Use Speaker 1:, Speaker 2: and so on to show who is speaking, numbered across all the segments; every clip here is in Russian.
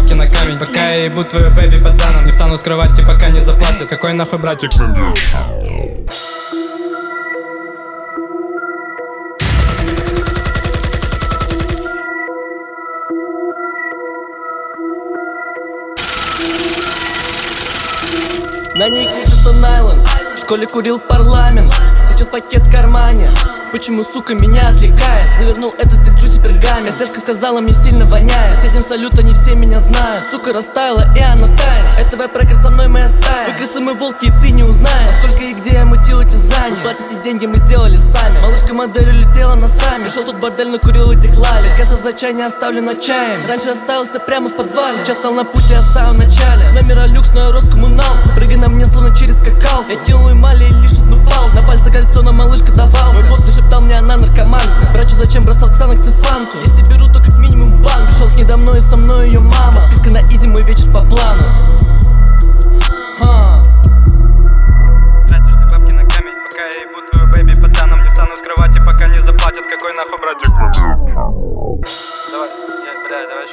Speaker 1: бабки на камень. Пока я ебу твою бэби пацаном, не встану скрывать и пока не заплатят. Какой нахуй братик?
Speaker 2: На ней Кукстон Айленд, в школе курил парламент. Сейчас пакет в кармане. Почему, сука, меня отвлекает? Завернул это стиль джуси пергамент. Консьержка сказала, мне сильно воняет. Соседям салют, они все меня знают. Сука растаяла и она тает. Это веб-трекер, со мной моя стая. Вы крысы, мы волки, и ты не узнаешь, насколько и где я мутил эти зани. Вы платите деньги, мы сделали сами. Малышка модель улетела на сами. Пришел тут бордель, накурил этих лали. Касса за чай не оставлена чаем. Раньше оставился прямо в подвале. Сейчас стал на пути, я в самом начале. Номера люкс, но я Роскоммунал. Прыгай на мне, словно через какал. Я кинул эмали и лишь одну пал. На пальце кольцо, на малышка давал. Мой бот шептал мне, она наркоманка. Врачу зачем бросал Ксанакс и Фанту? Если беру, то как минимум банк. Пришел к ней давно и со мной ее мама. Подписка на изи, мой вечер по плану.
Speaker 1: Тратишь все бабки на камень, пока я ебу твою бэби пацаном, не встану скрывать и пока не заплатят. Какой нахуй братик? Давай, давай.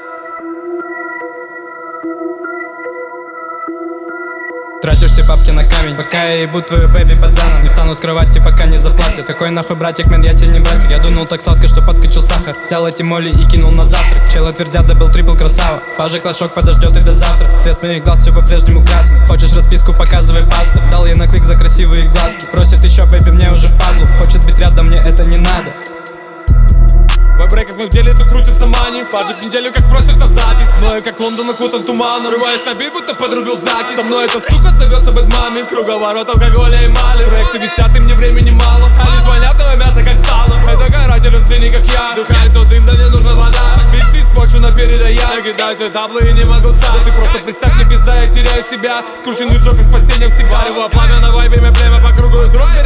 Speaker 1: Тратишь все бабки на камень, пока я ебу твою бэби пацаном, не встану скрывать и пока не заплатят. Какой нахуй братик, мен, я тебе не братик. Я дунул так сладко, что подскочил сахар. Взял эти моли и кинул на завтрак. Челы твердят, добыл трипл, красава. Пажик лошок подождет и до завтра. Цвет моих глаз все по-прежнему красный. Хочешь расписку, показывай паспорт. Дал ей на клик за красивые глазки. Просит еще, бэби, мне уже впадлу. Хочет быть рядом, мне это не надо.
Speaker 3: В брейках мы в деле, тут крутится мани. Пажик неделю как просит на запись. Мною как Лондон окутан туманом. Рываясь на бит, будто подрубил закись. Со мной эта сука зовется Бэтмами. Круговорот алкоголя и мали. Проекты висят, и мне времени мало. Они звонят, но мясо как сало. Это каратель, он свиньи как я. Духает тот дым, да не нужна вода. Бич, ты спочу на передая. Я кидаю тебе таблы и не могу встать. Да ты просто представь, мне пизда, я теряю себя. Скрученный джок и спасение всегда. Его пламя на вайбе, мне племя по кругу из рук.